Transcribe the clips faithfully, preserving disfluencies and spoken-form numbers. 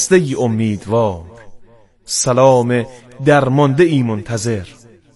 ای امیدوار، سلام درمانده ای منتظر.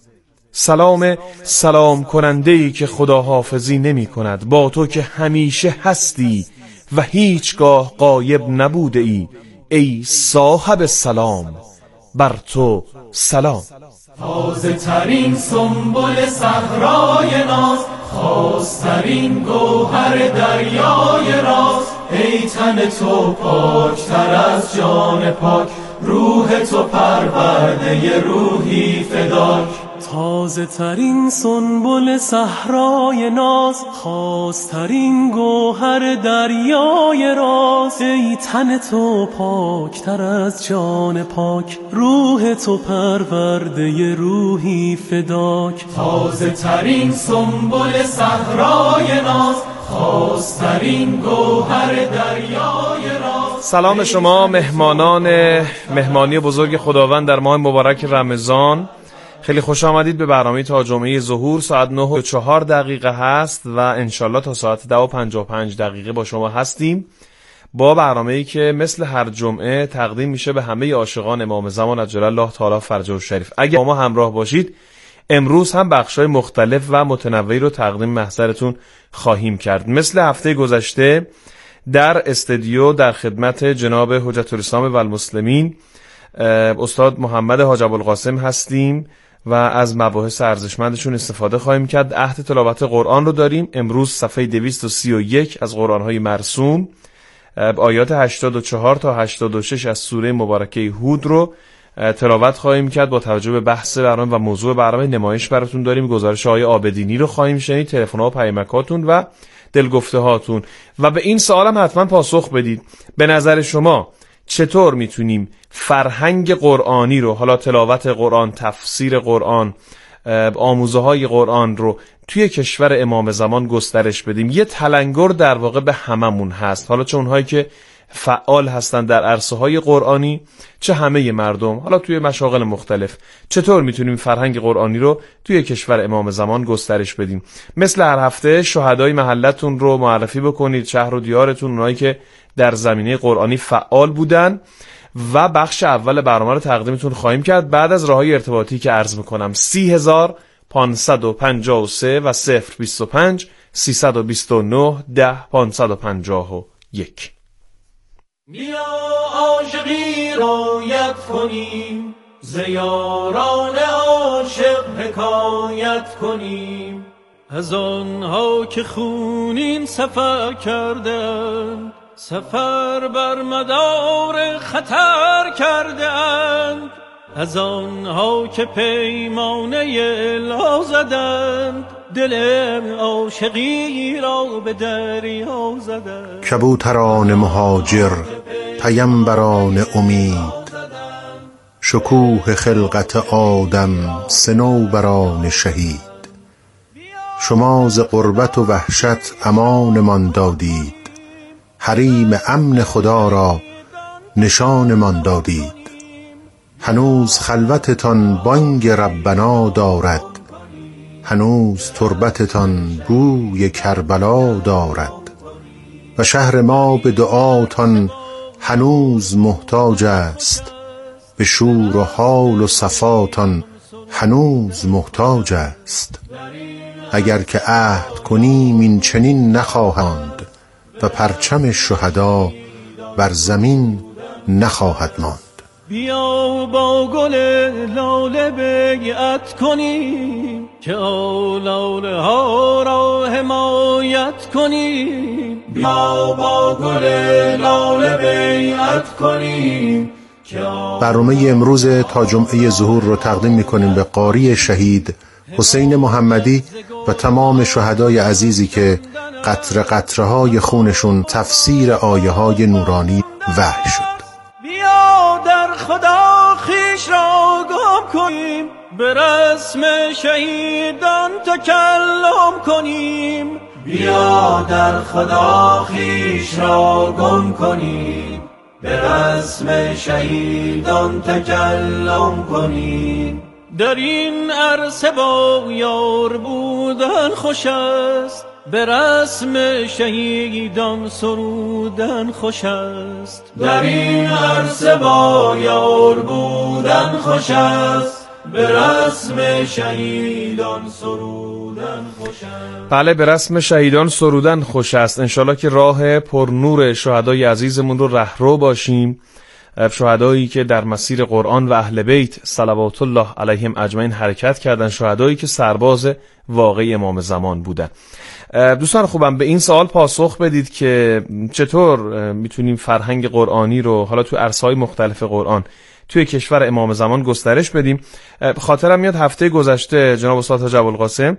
سلام سلام کننده ای که خداحافظی نمی کند با تو که همیشه هستی و هیچگاه غایب نبوده ای. ای صاحب سلام، بر تو سلام. تازه ترین سنبل صحرای ناز، خواسترین گوهر دریای راز. ای تن تو پاکتر از جان پاک، روح تو پرورده روحی فداک. تازه ترین سنبل صحرای ناز، خواسترین گوهر دریای راز. ای تن تو پاکتر از جان پاک، روح تو پرورده روحی فداک. تازه ترین سنبل صحرای ناز، خواسترین گوهر دریای راز. سلام شما مهمانان مهمانی بزرگ خداوند در ماه مبارک رمضان. خیلی خوش آمدید به برنامه تا جمعه ظهور. ساعت نه و چهار دقیقه هست و انشالله تا ساعت ده و پنجاه و پنج دقیقه با شما هستیم با برنامه‌ای که مثل هر جمعه تقدیم میشه به همه عاشقان امام زمان عجل الله تعالی فرجه الشریف. اگر با ما همراه باشید امروز هم بخشای مختلف و متنوعی رو تقدیم محضرتون خواهیم کرد. مثل هفته گذشته در استودیو در خدمت جناب حجت الاسلام و المسلمین استاد محمد حاج ابوالقاسم هستیم و از مباحث ارزشمندشون استفاده خواهیم کرد. عهد تلاوت قرآن رو داریم. امروز صفحه دویست و سی و یک از قرآن‌های مرسوم، آیات هشتاد و چهار تا هشتاد و شش از سوره مبارکه هود رو تلاوت خواهیم کرد. با توجه به بحث برنامه و موضوع برنامه نمایش براتون داریم. گزارش آقای عابدینی رو خواهیم شنید، تلفن‌ها و پیامکاتون و دلگفته هاتون و به این سوالم حتما پاسخ بدید. به نظر شما چطور میتونیم فرهنگ قرآنی رو، حالا تلاوت قرآن، تفسیر قرآن، آموزه های قرآن رو توی کشور امام زمان گسترش بدیم؟ یه تلنگر در واقع به هممون هست، حالا چه اونهایی که فعال هستن در عرصه های قرآنی، چه همه مردم، حالا توی مشاغل مختلف. چطور میتونیم فرهنگ قرآنی رو توی کشور امام زمان گسترش بدیم؟ مثل هر هفته شهدای محلتون رو معرفی بکنید، شهر و دیارتون، اونایی که در زمینه قرآنی فعال بودن و بخش اول برنامه رو تقدیمتون خواهیم کرد بعد از راههای ارتباطی که عرض میکنم: سی هزار پانصد و پنجاه و سه و صفر بیست و پنج سیصد و بیست و نه ده پانصد و پنجاه و یک. بیا عاشقی رایت کنیم، ز یاران عاشق حکایت کنیم. از آنها که خونین سفر کردند، سفر بر مدار خطر کردند. از آنها که پیمانه لا زدند، دل عاشقی را به دریا زدند. کبوتران مهاجر، پیمبران امید، شکوه خلقت آدم، صنوبران شهید. شما ز غربت و وحشت امانمان دادید، حریم امن خدا را نشانمان دادید. هنوز خلوتتان بانگ ربنا دارد، هنوز تربتتان بوی کربلا دارد. و شهر ما به دعاتان هنوز محتاج است، به شور و حال و صفاتان هنوز محتاج است. اگر که عهد کنیم این چنین نخواهند، و پرچم شهدا بر زمین نخواهد ماند. بیا با گل لاله بیعت کنیم، که لاله ها را حمایت کنیم. بیا با گل لاله بیعت کنیم. برنامه امروز تا جمعه ظهور رو تقدیم می‌کنیم به قاری شهید حسین محمدی و تمام شهدای عزیزی که قطره قطره های خونشون تفسیر آیه های نورانی وحی شد. بیا در خدا خیش را گم کنیم، به رسم شهیدان تکلم کنیم. بیا در خدا خیش را گم کنیم، به رسم شهیدان تکلم کنیم. در این عرصه با یار بودن خوش است، به رسم شهیدان سرودن خوش است. در این عرصه با یار بودن خوش است، به رسم شهیدان سرودن خوش است. بله، به رسم شهیدان سرودن خوش است. انشالله که راه پرنور شهدای عزیزمون رو رهرو باشیم، شهدایی که در مسیر قرآن و اهل بیت صلوات الله علیهم اجمعین حرکت کردن، شهدایی که سرباز واقعی امام زمان بودن. دوستان خوبم، به این سوال پاسخ بدید که چطور میتونیم فرهنگ قرآنی رو حالا تو عرصه‌های مختلف قرآن توی کشور امام زمان گسترش بدیم. خاطرم میاد هفته گذشته جناب استاد حاج ابوالقاسم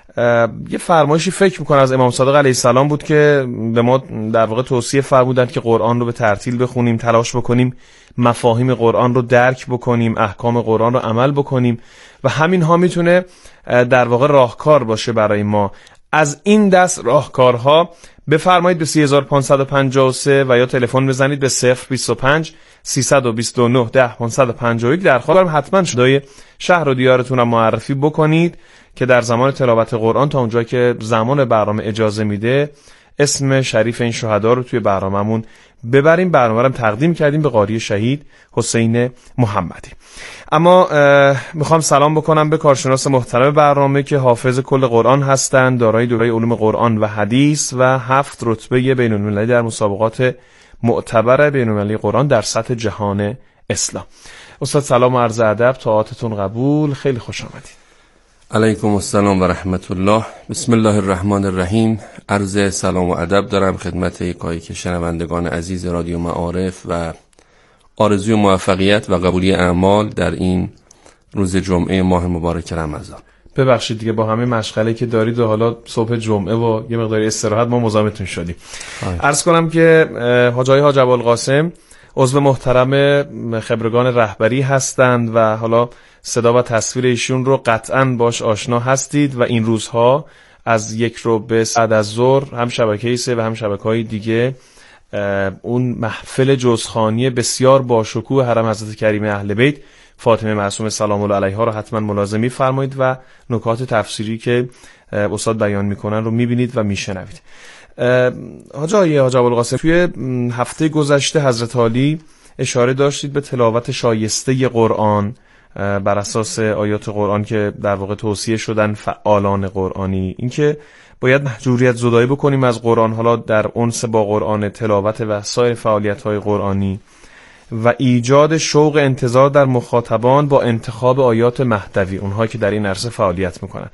یه فرمایشی فکر میکنه از امام صادق علیه السلام بود که به ما در واقع توصیه فرمودند که قرآن رو به ترتیل بخونیم، تلاش بکنیم مفاهیم قرآن رو درک بکنیم، احکام قرآن رو عمل بکنیم و همین ها میتونه در واقع راهکار باشه برای ما. از این دست راهکارها بفرمایید به سه هزار و پانصد و پنجاه و سه و یا تلفن بزنید به صفر بیست و پنج سیصد و بیست و نه ده پانصد و پنجاه و یک. درخواست دارم حتما شدای شهر و دیارتون رو معرفی بکنید که در زمان تلاوت قرآن تا اونجایی که زمان برنامه اجازه میده اسم شریف این شهدا رو توی برنامه‌مون ببریم. برنامه رو تقدیم کردیم به قاری شهید حسین محمدی. اما میخوام سلام بکنم به کارشناس محترم برنامه که حافظ کل قرآن هستند، دارای دوره علوم قرآن و حدیث و هفت رتبه بین‌المللی در مسابقات معتبر بین‌المللی قرآن در سطح جهان اسلام. استاد سلام و عرض ادب، طاعاتتون قبول، خیلی خوش آمدید. علیکم السلام و رحمت الله. بسم الله الرحمن الرحیم. عرض سلام و ادب دارم خدمت یکایی که شنوندگان عزیز رادیو معارف و آرزوی موفقیت و قبولی اعمال در این روز جمعه ماه مبارک رمضان. ببخشید دیگه با همه مشغله که دارید و حالا صبح جمعه و یه مقداری استراحت ما مزاحمتون شدیم. عرض کنم که حاج حاج ابوالقاسم عضو محترم خبرگان رهبری هستند و حالا صدا و تصویر ایشون رو قطعاً باش آشنا هستید و این روزها از یک رو به بعد از ظهر هم شبکه سه و هم شبکه‌های دیگه اون محفل جزخوانی بسیار باشکوه حرم حضرت کریمه اهل بیت فاطمه معصومه سلام الله علیها رو حتما ملازم می‌فرمایید و نکات تفسیری که استاد بیان میکنن رو میبینید و میشنوید. حاج آقای حاج ابوالقاسم، توی هفته گذشته حضرت عالی اشاره داشتید به تلاوت شایسته قرآن بر اساس آیات قرآن که در واقع توصیه شدن فعالان قرآنی، اینکه باید محجوریت زدایی بکنیم از قرآن، حالا در انس با قرآن، تلاوت و سایر فعالیت‌های قرآنی و ایجاد شوق انتظار در مخاطبان با انتخاب آیات مهدوی، اونها که در این عرصه فعالیت میکنن.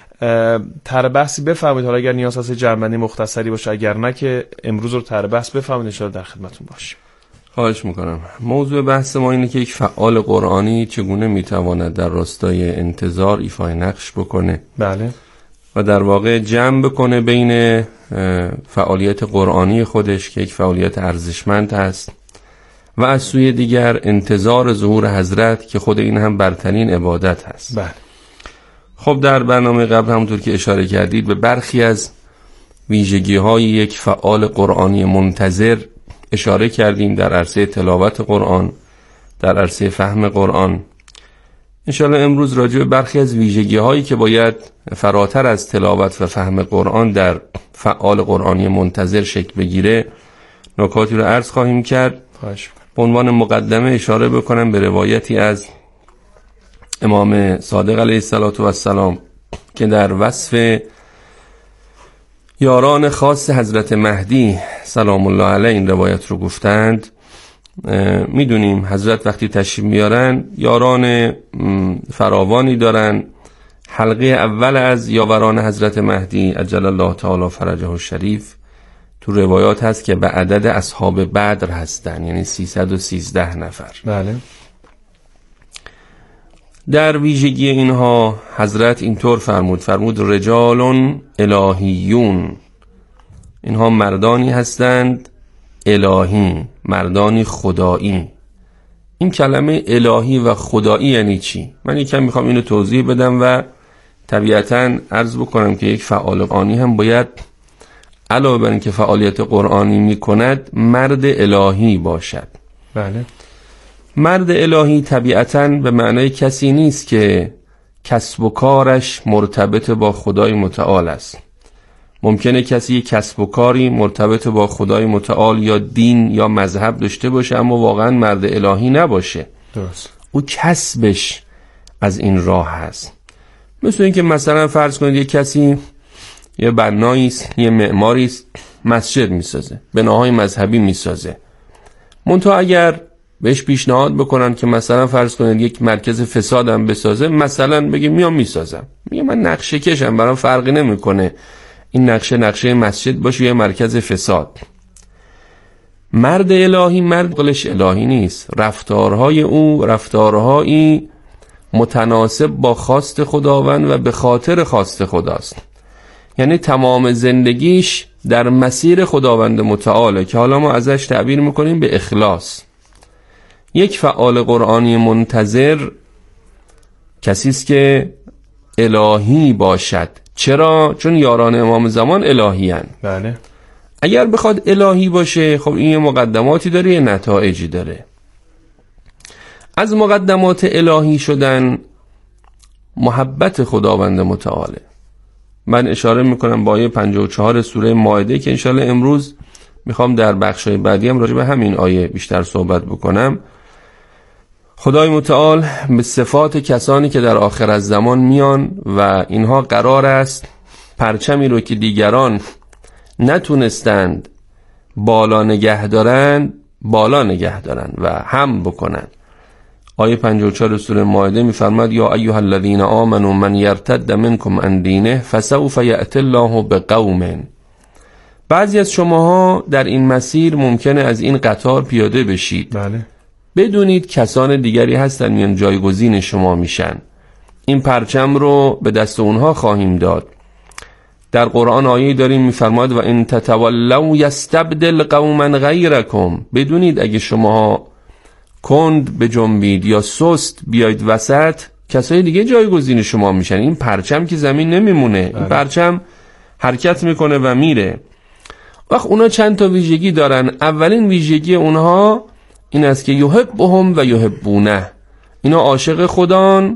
تر بحثی بفرمایید، حالا اگر نیاز هست جمعنی مختصری باشه، اگر نه که امروز رو تر بحث بفرمایید ان شاءالله در خدمتتون باشیم. خواهش میکنم. موضوع بحث ما اینه که یک فعال قرآنی چگونه میتواند در راستای انتظار ایفای نقش بکنه. بله. و در واقع جمع بکنه بین فعالیت قرآنی خودش که یک فعالیت ارزشمند هست و از سوی دیگر انتظار ظهور حضرت که خود این هم برترین عبادت هست. بله. خب در برنامه قبل همونطور که اشاره کردید به برخی از ویژگی های یک فعال قرآنی منتظر اشاره کردیم در عرصه تلاوت قرآن، در عرصه فهم قرآن. انشاءالله امروز راجع به برخی از ویژگی هایی که باید فراتر از تلاوت و فهم قرآن در فعال قرآنی منتظر شکل بگیره نکاتی رو عرض خواهیم کرد. به عنوان مقدمه اشاره بکنم به روایتی از امام صادق علیه السلام که در وصف یاران خاص حضرت مهدی سلام الله علیه این روایت رو گفتند. میدونیم حضرت وقتی تشریف میارن یاران فراوانی دارن. حلقه اول از یاوران حضرت مهدی عجل الله تعالی فرجه الشریف تو روایات هست که به عدد اصحاب بدر هستن، یعنی سیصد و سیزده نفر. بله. در ویژگی اینها حضرت اینطور فرمود فرمود رجال الهیون، اینها مردانی هستند الهی، مردانی خدایی. این کلمه الهی و خدایی یعنی چی؟ من یکم میخوام اینو توضیح بدم و طبیعتاً عرض بکنم که یک فعال قرآنی هم باید علاوه بر اینکه فعالیت قرآنی میکند مرد الهی باشد. بله. مرد الهی طبیعتاً به معنای کسی نیست که کسب و کارش مرتبط با خدای متعال است. ممکنه کسی یک کسب و کاری مرتبط با خدای متعال یا دین یا مذهب داشته باشه اما واقعا مرد الهی نباشه. درست. او کسبش از این راه هست. مثل این که مثلا فرض کنید یک کسی یه بنایی است، یه معماری است، مسجد میسازه، بناهای مذهبی میسازه. منتها اگر بهش پیشنهاد بکنن که مثلا فرض کنید یک مرکز فساد هم بسازه، مثلا بگه میام میسازم، میگه من نقشه کشم، برام فرقی نمیکنه این نقشه نقشه مسجد باشه یا مرکز فساد. مرد الهی مرد قلش الهی نیست، رفتارهای او رفتارهایی متناسب با خواست خداوند و به خاطر خواست خداست. یعنی تمام زندگیش در مسیر خداوند متعاله که حالا ما ازش تعبیر میکنیم به اخلاص. یک فعال قرآنی منتظر کسی است که الهی باشد. چرا؟ چون یاران امام زمان الهی هن. بله. اگر بخواد الهی باشه خب این مقدماتی داره یه نتایجی داره. از مقدمات الهی شدن محبت خداوند متعاله. من اشاره میکنم با آیه پنجاه و چهار سوره مائده که انشالله امروز میخوام در بخشای بعدی هم راجع به همین آیه بیشتر صحبت بکنم. خدای متعال به صفات کسانی که در آخر از زمان میان و اینها قرار است پرچمی رو که دیگران نتونستند بالا نگه دارن بالا نگه دارن و هم بکنن. آیه پنجاه و چهار سوره مائده میفرماد یا ایها الذین آمنوا من یرتد منکم عن دینه فسوف یأتی الله بقوم. بعضی از شماها در این مسیر ممکنه از این قطار پیاده بشید. بله. بدونید کسان دیگری هستن میان جایگزین شما میشن. این پرچم رو به دست اونها خواهیم داد. در قرآن آیه داریم میفرماد و ان تتولوا یستبدل قوما غیرکم. بدونید اگه شما کند بجنبید یا سست بیاید وسط کسای دیگه جایگزین شما میشن. این پرچم که زمین نمیمونه. این پرچم حرکت میکنه و میره. وقت اونا چند تا ویژگی دارن. اولین ویژگی اونها این است که یحبهم و یحبونه. اینا عاشق خدان،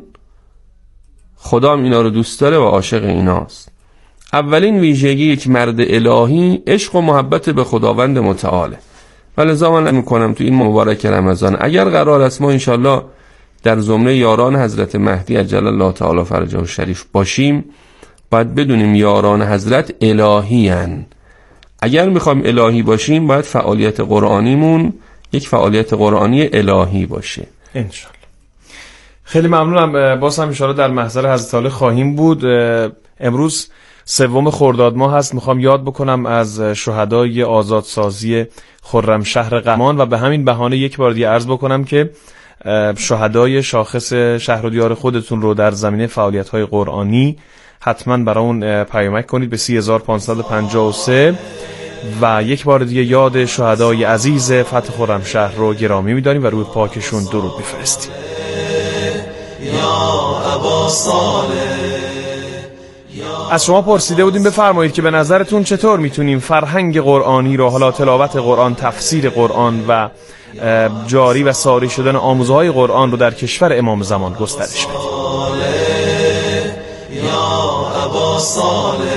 خدا هم اینا رو دوست داره و عاشق ایناست. اولین ویژگی یک مرد الهی عشق و محبت به خداوند متعاله. ولذا من میکنم تو این مبارک رمضان اگر قرار است ما انشالله در زمره یاران حضرت مهدی عجل الله تعالی فرجه الشریف باشیم، باید بدونیم یاران حضرت الهی هن. اگر میخوایم الهی باشیم باید فعالیت قرآنیمون یک فعالیت قرآنی الهی باشه انشالله. خیلی ممنونم. باز هم انشالله در محضر حضرت عالی خواهیم بود. امروز سوم خرداد ماه هست. میخوام یاد بکنم از شهدای آزادسازی خرمشهر قمان و به همین بهانه یک بار دیگه عرض بکنم که شهدای شاخص شهر و دیار خودتون رو در زمینه فعالیت‌های قرآنی حتما برای اون پیامک کنید به سی هزار و پانصد و پنجاه و سه و یک بار دیگه یاد شهدای عزیز فتح خرمشهر رو گرامی می‌داریم و روی پاکشون درود می‌فرستیم. یا ابا صالح. از شما پرسیده بودیم بفرمایید که به نظرتون چطور میتونیم فرهنگ قرآنی رو، حالا تلاوت قرآن، تفسیر قرآن و جاری و ساری شدن آموزه‌های قرآن رو در کشور امام زمان گسترش بدیم. یا ابا صالح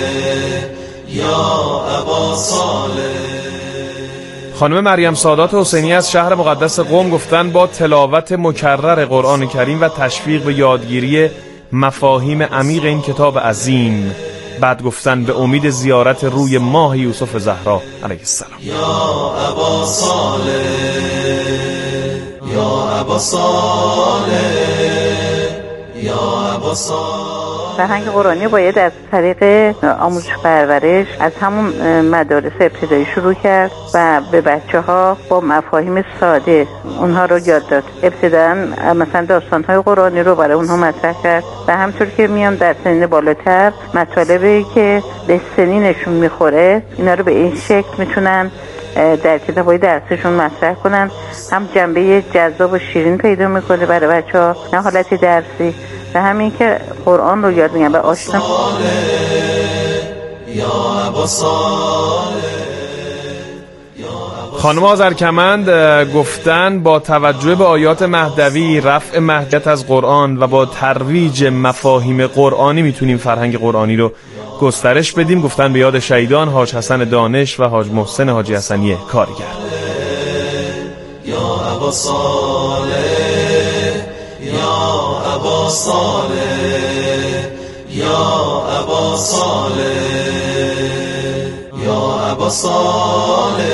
یا ابا صالح. خانم مریم سادات حسینی از شهر مقدس قم گفتن با تلاوت مکرر قرآن کریم و تشویق به یادگیری مفاهیم عمیق این کتاب عظیم، بعد گفتن به امید زیارت روی ماه یوسف زهرا علیه السلام. یا ابا صالح یا ابا صالح یا ابا صالح. فرهنگ قرآنی باید از طریق آموزش پرورش از همون مدارس ابتدایی شروع کرد و به بچه ها با مفاهیم ساده اونها رو یاد داد. ابتداً مثلا داستان‌های قرآنی رو برای اونها مطرح کرد و همطور که میان در سنین بالاتر مطالبی که به سنینشون میخوره اینا رو به این شکل میتونن در کتاب‌های درسشون مطرح کنن. هم جنبه جذاب و شیرین پیدا میکنه برای بچه‌ها، نه حالت درسی، و همین که قرآن رو یاد میگن و آشنا. خانم آذرکمند گفتن با توجه به آیات مهدوی، رفع مهجت از قرآن و با ترویج مفاهیم قرآنی میتونیم فرهنگ قرآنی رو گسترش بدیم. گفتن به یاد شهیدان حاج حسن دانش و حاج محسن حاجی حسنی کارگر. یا ابا صالح یا ابا صالح یا ابا صالح یا ابا صالح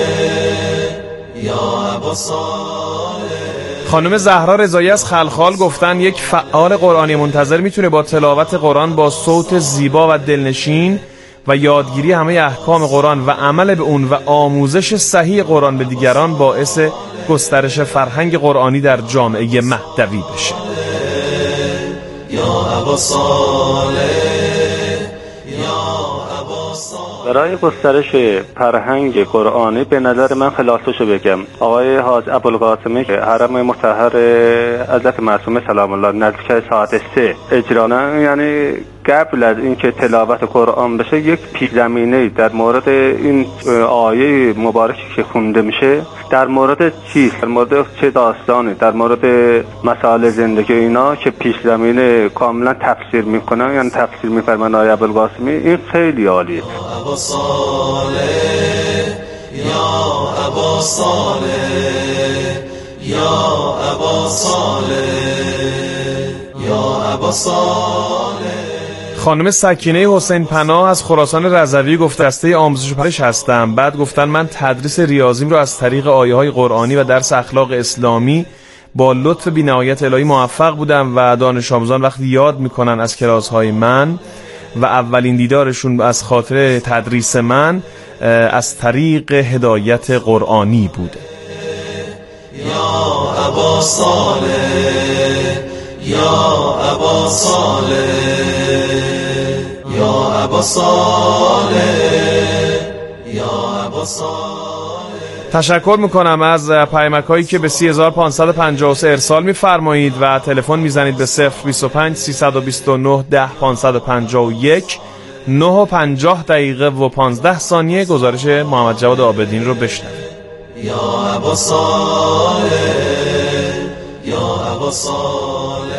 یا ابا صالح. خانم زهرا رضایی از خلخال گفتن یک فعال قرآنی منتظر میتونه با تلاوت قرآن با صوت زیبا و دلنشین و یادگیری همه احکام قرآن و عمل به اون و آموزش صحیح قرآن به دیگران باعث گسترش فرهنگ قرآنی در جامعه مهدوی بشه. یا ابا صالح یا ابا صالح. برای گسترش فرهنگ قرآنی به نظر من خلاصه‌شو بگم، آقای حاج ابوالقاسمی که حرم مطهر حضرت معصومه سلام الله نزدیک ساعت سه اجرا، یعنی قبل از اینکه تلاوت قرآن بشه یک پیش‌زمینه‌ای در مورد این آیه مبارکی که خونده میشه در مورد چیست، در مورد چه داستانی، در مورد مسائل زندگی اینا که پیش‌زمینه کاملا تفسیر میکنن، یعنی تفسیر میفرمان آقای ابوالقاسمی. این خیلی عالیه. ابا صالح یا ابا صالح یا ابا صالح یا ابا صالح. خانم سکینه حسین پناه از خراسان رضوی گفته دسته آموزش و پرورش هستم. بعد گفتن من تدریس ریاضیم رو از طریق آیه های قرآنی و درس اخلاق اسلامی با لطف بی‌نهایت الهی موفق بودم و دانش آموزان وقتی یاد میکنن از کلاس های من و اولین دیدارشون از خاطر تدریس من از طریق هدایت قرآنی بوده. یا ابا صالح یا ابا صالح یا ابا صالح یا ابا صالح. تشکر میکنم از پیامک‌هایی که به سه هزار و پانصد و پنجاه و سه ارسال میفرمایید و تلفن میزنید به صفر بیست و پنج سیصد و بیست و نه ده پانصد و پنجاه و یک. نه و پنجاه دقیقه و پانزده ثانیه گزارش محمد جواد عابدین رو بشنوید. یا ابا صالح یا ابا صالح.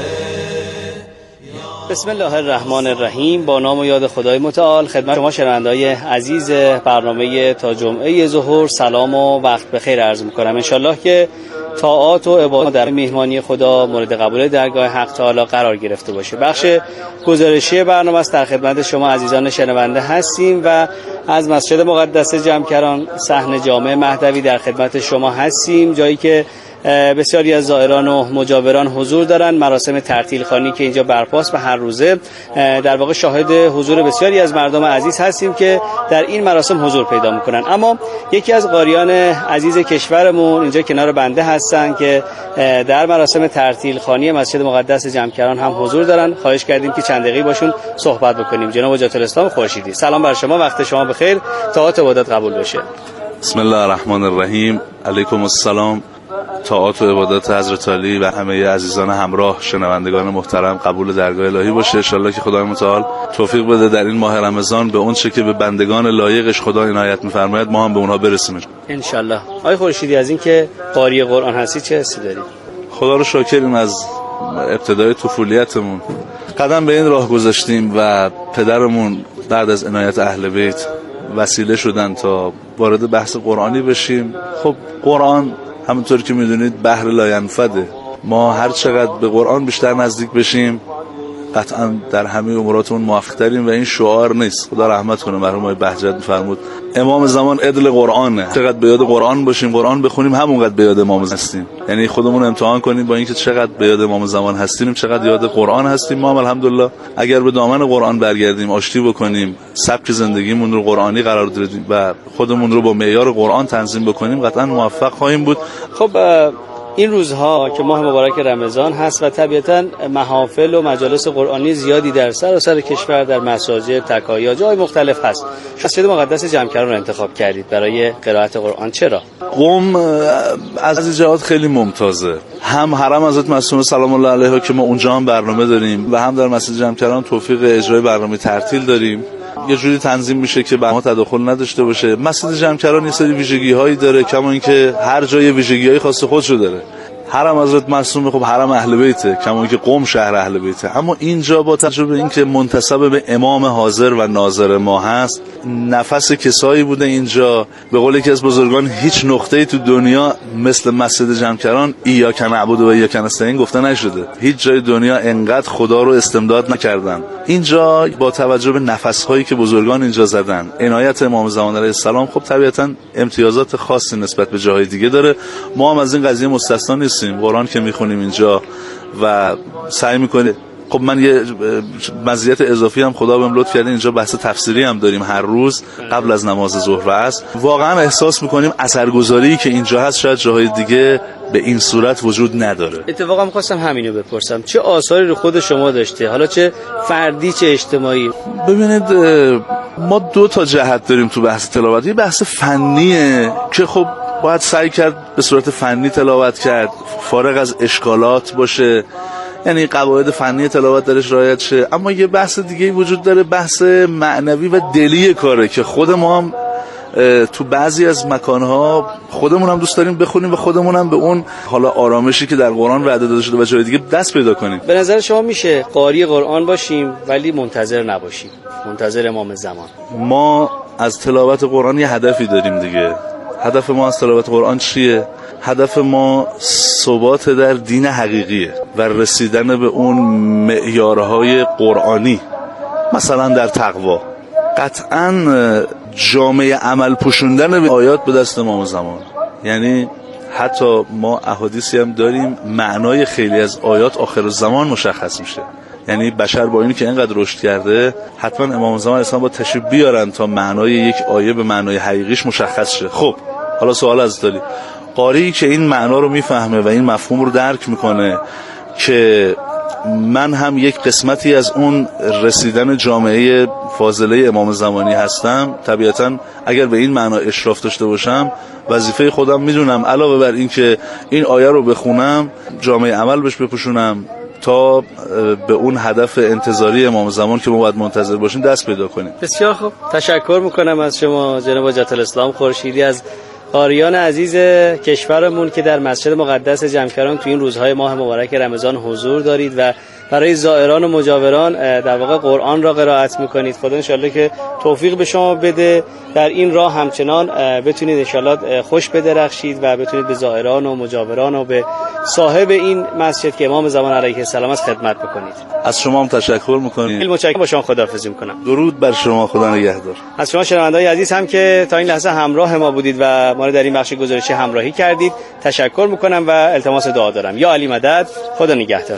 بسم الله الرحمن الرحیم. با نام و یاد خدای متعال خدمت شما شنونده‌های عزیز برنامه تا جمعه ظهور سلام و وقت بخیر عرض می‌کنم. انشالله که طاعات و عبادات در مهمانی خدا مورد قبول درگاه حق تعالی قرار گرفته باشه. بخش گزارشی برنامه است، در خدمت شما عزیزان شنونده هستیم و از مسجد مقدس جمکران صحن جامع مهدوی در خدمت شما هستیم، جایی که بسیاری از زائران و مجاوران حضور دارند. مراسم ترتیل خوانی که اینجا برپاست و هر روزه در واقع شاهد حضور بسیاری از مردم عزیز هستیم که در این مراسم حضور پیدا میکنن. اما یکی از قاریان عزیز کشورمون اینجا کنار بنده هستن که در مراسم ترتیل خوانی مسجد مقدس جمکران هم حضور دارن. خواهش کردیم که چند دقیقه باشون صحبت بکنیم. جناب حجت الاسلام خورشیدی، سلام بر شما، وقت شما بخیر، طاعات و عبادات قبول بشه. بسم الله الرحمن الرحیم. علیکم السلام. طاعات و عبادات حضرت علی و همه عزیزان همراه شنوندگان محترم قبول درگاه الهی باشه. ان شاءالله که خدای متعال توفیق بده در این ماه رمضان به اون چه که به بندگان لایقش خدا عنایت می‌فرماید ما هم به اونها برسیم ان شاءالله. آقای خورشیدی، از این که قاری قرآن هستی چه حسی دارید؟ خدا رو شاکریم. از ابتدای طفولیتمون قدم به این راه گذاشتیم و پدرمون بعد از عنایت اهل بیت وسیله شدن تا وارد بحث قرآنی بشیم. خب قرآن همونطور که میدونید بحر لاینفده. ما هر چقدر به قرآن بیشتر نزدیک بشیم قطعا در همه اموراتمون موفق تریم و این شعار نیست. خدا رحمت کنه مرحوم آقای بهجت میفرمود امام زمان عدل قرآنه. چقدر به یاد قرآن باشیم، قرآن بخونیم، همونقدر به یاد امام هستیم. یعنی خودمون امتحان کنیم با اینکه چقدر به یاد امام زمان هستیم، چقدر یاد قرآن هستیم. ما هم الحمدلله اگر به دامن قرآن برگردیم، آشتی بکنیم، سبک زندگیمون رو قرآنی قرار بدیم و خودمون رو با معیار قرآن تنظیم بکنیم، قطعا موفق خواهیم بود. خب این روزها که ماه مبارک رمضان هست و طبیعتاً محافل و مجالس قرآنی زیادی در سراسر کشور در مساجد، تکایا، جای مختلف هست. مسجد مقدس جمکران رو انتخاب کردید برای قرائت قرآن. چرا؟ قم از جهات خیلی ممتازه. هم حرم حضرت معصومه سلام الله علیها که ما اونجا هم برنامه داریم و هم در مسجد جمکران توفیق اجرای برنامه ترتیل داریم. یه جوری تنظیم میشه که برنامه تداخل نداشته باشه. مسجد جمکران یه سری ویژگی‌هایی داره، کما اینکه هر جای ویژگی‌های خاص خودشو داره. حرم حضرت معصوم خب حرم اهل بیته، کما که قم شهر اهل بیته. اما اینجا با توجه به اینکه منتسب به امام حاضر و ناظر ما هست، نفس کسایی بوده اینجا، به قول یکی از بزرگان هیچ نقطه‌ای تو دنیا مثل مسجد جمکران ایاک نعبد و ایاک نستعین گفته نشده. هیچ جای دنیا انقدر خدا رو استمداد نکردن. اینجا با توجه به نفس‌هایی که بزرگان اینجا زدن، عنایت امام زمان علیه السلام خب طبیعتاً امتیازات خاصی نسبت به جاهای دیگه داره. ما هم از این قضیه مستثنا نیستیم. قرآن که میخونیم اینجا و سعی میکنیم، خب من یه مزیت اضافی هم خدا بهم لطف کرده، اینجا بحث تفسیری هم داریم هر روز قبل از نماز ظهر و عصر. واقعا احساس میکنیم اثرگذاری که اینجا هست شاید جاهای دیگه به این صورت وجود نداره. اتفاقا می‌خواستم همینو بپرسم، چه آثاری رو خود شما داشته، حالا چه فردی چه اجتماعی؟ ببینید ما دو تا جهت داریم تو بحث تلاوت. یه بحث فنیه که خب باید سعی کرد به صورت فنی تلاوت کرد، فارغ از اشکالات باشه، یعنی قواعد فنی تلاوت درش رعایت شه. اما یه بحث دیگه وجود داره، بحث معنوی و دلی کاره که خود ما هم تو بعضی از مکانها خودمون هم دوست داریم بخونیم و خودمون هم به اون حالا آرامشی که در قرآن وعده داده شده و جای دیگه دست پیدا کنیم. به نظر شما میشه قاری قرآن باشیم ولی منتظر نباشیم، منتظر امام زمان؟ ما از تلاوت قرآن یه هدفی داریم دیگه. هدف ما از تلاوت قرآن چیه؟ هدف ما ثبات در دین حقیقیه و رسیدن به اون معیارهای قرآنی، مثلا در تقوا. قطعاً جامعه عمل پوشوندن به آیات به دست امام زمان. یعنی حتی ما احادیثی هم داریم معنای خیلی از آیات آخر الزمان مشخص میشه. یعنی بشر با اینی که اینقدر رشد کرده، حتما امام زمان اصلا با تشریف بیارن تا معنای یک آیه به معنای حقیقیش مشخص شه. خب حالا سوال از داری قاری که این معنا رو میفهمه و این مفهوم رو درک میکنه که من هم یک قسمتی از اون رسیدن جامعه فاضله امام زمانی هستم، طبیعتا اگر به این معنا اشراف داشته باشم وظیفه خودم میدونم علاوه بر این که این آیه رو بخونم جامعه عمل بهش بپوشونم تا به اون هدف انتظاری امام زمان که ما باید منتظر باشیم دست پیدا کنیم. بسیار خوب، تشکر میکنم از شما جناب حجت الاسلام خورشیدی، از قاریان عزیز کشورمون که در مسجد مقدس جمکران تو این روزهای ماه مبارک رمضان حضور دارید و برای زائران و مجاوران در واقع قرآن را قرائت میکنید. خدا انشالله که توفیق به شما بده در این راه همچنان بتونید انشالله خوش بدرخشید و بتونید به زائران و مجاوران و به صاحب این مسجد که امام زمان علیه السلام است خدمت بکنید. از شما هم تشکر میکنیم. خیلی متشکرم، با شما خداحافظی میکنم. درود بر شما، خدا نگهدار. از شما شنونده‌های عزیز هم که تا این لحظه همراه ما بودید و ما رو در این بخش گزارشی همراهی کردید تشکر میکنم و التماس دعا دارم. یا علی مدد، خدا نگهدار.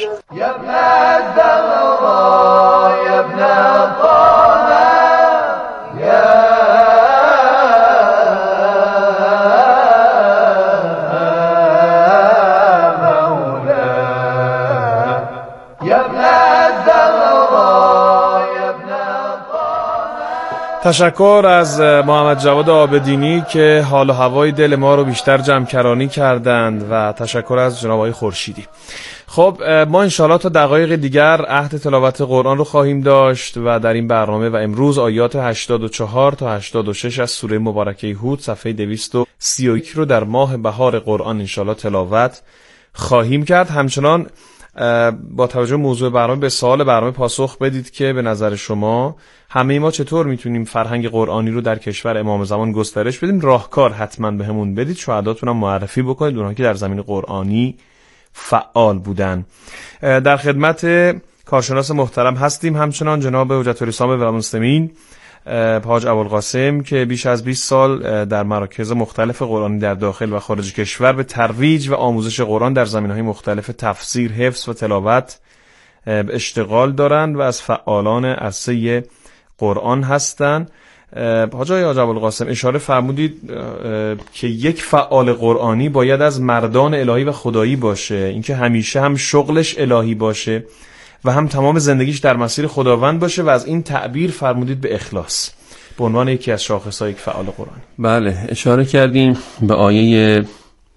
تشکر از محمد جواد آبدینی که حال و هوای دل ما رو بیشتر جمکرانی کردند و تشکر از جناب آقای خورشیدی. خب ما انشاءالله تا دقایق دیگر عهد تلاوت قرآن رو خواهیم داشت و در این برنامه و امروز آیات هشتاد و چهار تا هشتاد و شش از سوره مبارکه هود صفحه دویست و سی و یک رو در ماه بهار قرآن انشاءالله تلاوت خواهیم کرد. همچنان با توجه موضوع برنامه به سوال برنامه پاسخ بدید که به نظر شما همه ما چطور میتونیم فرهنگ قرآنی رو در کشور امام زمان گسترش بدیم. راهکار حتما به همون بدید، شهداتون هم معرفی بکنید، اونها که در زمین قرآنی فعال بودن. در خدمت کارشناس محترم هستیم همچنان جناب حجت الاسلام و المسلمین حاج ابوالقاسم که بیش از بیست سال در مراکز مختلف قرآنی در داخل و خارج کشور به ترویج و آموزش قرآن در زمینه‌های مختلف تفسیر، حفظ و تلاوت اشتغال دارند و از فعالان عرصه قرآن هستند. حاج حاج ابوالقاسم اشاره فرمودید که یک فعال قرآنی باید از مردان الهی و خدایی باشه، اینکه همیشه هم شغلش الهی باشه و هم تمام زندگیش در مسیر خداوند باشه و از این تعبیر فرمودید به اخلاص به عنوان یکی از شاخص‌های یک فعال قرآنی. بله، اشاره کردیم به آیه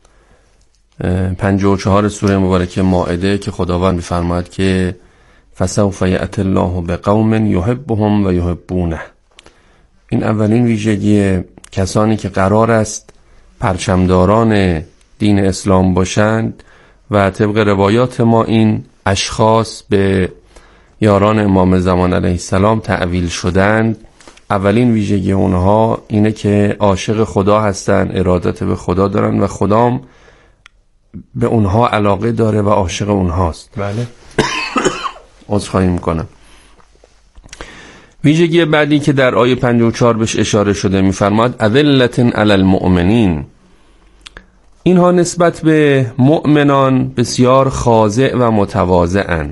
پنجاه و چهار سوره مبارکه مائده که خداوند می‌فرماید که فسوف یأتی الله بقوم یحبهم و یحبونه. این اولین ویژگی کسانی که قرار است پرچمداران دین اسلام باشند و طبق روایات ما این اشخاص به یاران امام زمان علیه السلام تعویل شدند. اولین ویژگی اونها اینه که عاشق خدا هستن، ارادت به خدا دارن و خدام به اونها علاقه داره و عاشق اونهاست. بله. عذرخواهی میکنم. ویژگی بعدی که در آیه پنجاه و چهار بهش اشاره شده میفرماد اذلة علی المؤمنین، اینها نسبت به مؤمنان بسیار خاضع و متواضعن.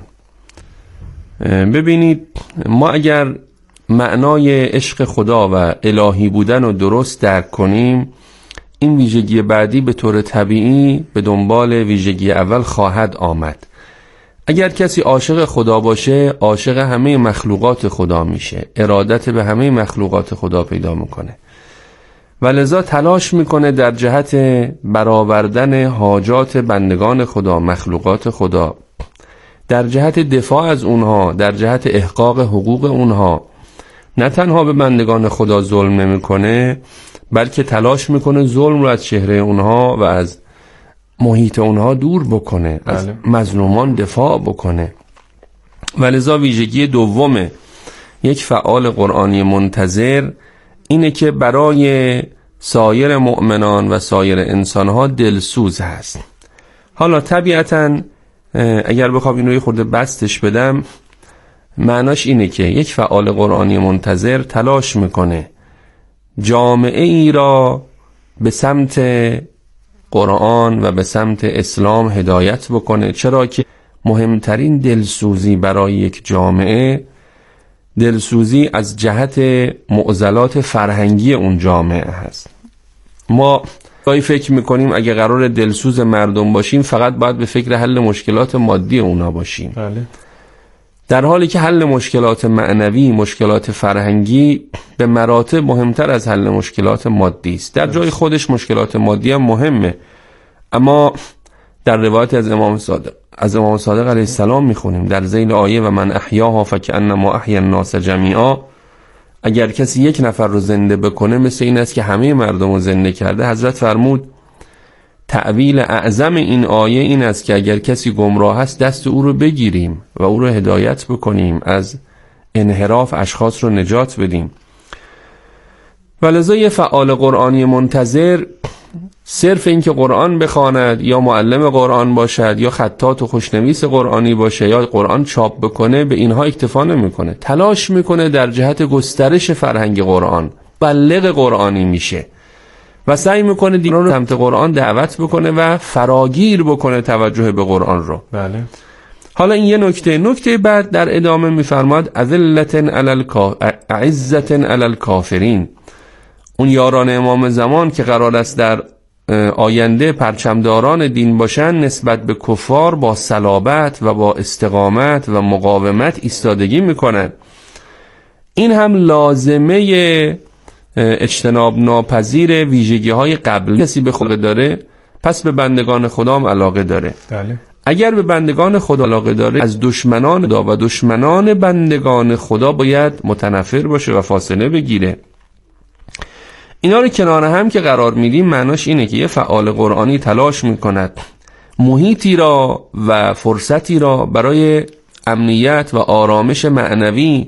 ببینید ما اگر معنای عشق خدا و الهی بودن رو درست درک کنیم، این ویژگی بعدی به طور طبیعی به دنبال ویژگی اول خواهد آمد. اگر کسی عاشق خدا باشه، عاشق همه مخلوقات خدا میشه، ارادت به همه مخلوقات خدا پیدا میکنه و لذا تلاش میکنه در جهت برآوردن حاجات بندگان خدا، مخلوقات خدا، در جهت دفاع از اونها، در جهت احقاق حقوق اونها، نه تنها به بندگان خدا ظلم نمیکنه، بلکه تلاش میکنه ظلم رو از چهره اونها و از محیط اونها دور بکنه، از مظلومان دفاع بکنه. ولذا ویژگی دوم یک فعال قرآنی منتظر اینه که برای سایر مؤمنان و سایر انسانها دلسوز هست. حالا طبیعتاً اگر بخوام این رو یه خورده بستش بدم، معناش اینه که یک فعال قرآنی منتظر تلاش میکنه جامعه ای را به سمت قرآن و به سمت اسلام هدایت بکنه. چرا که مهمترین دلسوزی برای یک جامعه، دلسوزی از جهت معضلات فرهنگی اون جامعه هست. ما گاهی فکر میکنیم اگه قرار دلسوز مردم باشیم فقط باید به فکر حل مشکلات مادی اونا باشیم. بله. در حالی که حل مشکلات معنوی، مشکلات فرهنگی به مراتب مهمتر از حل مشکلات مادی است. در جای خودش مشکلات مادی هم مهمه، اما در روایت از امام صادق از امام صادق علیه السلام میخونیم در ذیل آیه و من احیاها فکأنما احیا الناس جمیعا، اگر کسی یک نفر رو زنده بکنه مثل این است که همه مردم رو زنده کرده. حضرت فرمود تأویل اعظم این آیه این است که اگر کسی گمراه است دست او رو بگیریم و او رو هدایت بکنیم، از انحراف اشخاص رو نجات بدیم. ولذا یه فعال قرآنی منتظر صرف این که قرآن بخواند یا معلم قرآن باشد یا خطاط و خوشنویس قرآنی باشه یا قرآن چاپ بکنه به اینها اکتفا نمیکنه، تلاش میکنه در جهت گسترش فرهنگ قرآن، بلغ قرآنی میشه و سعی میکنه دیگران رو سمت قرآن دعوت بکنه و فراگیر بکنه توجه به قرآن رو. بله. حالا این یه نکته. نکته بعد در ادامه میفرماد اذلة علی الکا عزة علی الکافرین، اون یاران امام زمان که قرار است در آینده پرچمداران دین باشن نسبت به کفار با صلابت و با استقامت و مقاومت ایستادگی میکنن. این هم لازمه اجتناب ناپذیر ویژگی های قبل. کسی به خدا داره پس به بندگان خدا هم علاقه داره. بله. اگر به بندگان خدا علاقه داره از دشمنان خدا و دشمنان بندگان خدا باید متنفر باشه و فاصله بگیره. اینا رو کنار هم که قرار میدیم معناش اینه که یه فعال قرآنی تلاش میکند محیطی را و فرصتی را برای امنیت و آرامش معنوی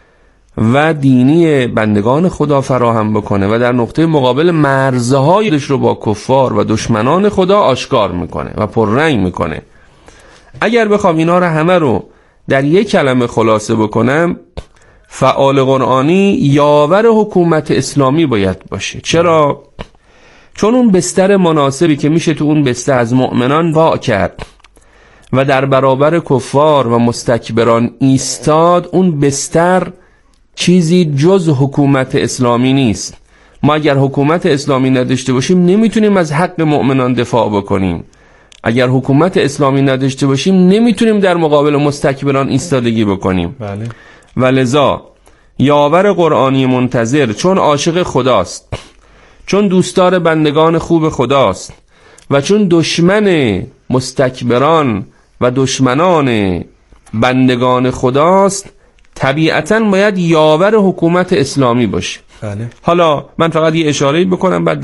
و دینی بندگان خدا فراهم بکنه و در نقطه مقابل مرزهایش رو با کفار و دشمنان خدا آشکار میکنه و پررنگ میکنه. اگر بخوام اینا رو همه رو در یک کلمه خلاصه بکنم، فعال قرآنی یاور حکومت اسلامی باید باشه. چرا؟ چون اون بستر مناسبی که میشه تو اون بستر از مؤمنان وا کرد و در برابر کفار و مستکبران ایستاد، اون بستر چیزی جز حکومت اسلامی نیست. ما اگر حکومت اسلامی نداشته باشیم نمیتونیم از حق مؤمنان دفاع بکنیم. اگر حکومت اسلامی نداشته باشیم نمیتونیم در مقابل مستکبران ایستادگی بکنیم. بله. ولذا یاور قرآنی منتظر چون عاشق خداست، چون دوستدار بندگان خوب خداست و چون دشمن مستکبران و دشمنان بندگان خداست، طبیعتاً باید یاور حکومت اسلامی باشه. بله. حالا من فقط یه اشاره‌ای بکنم بعد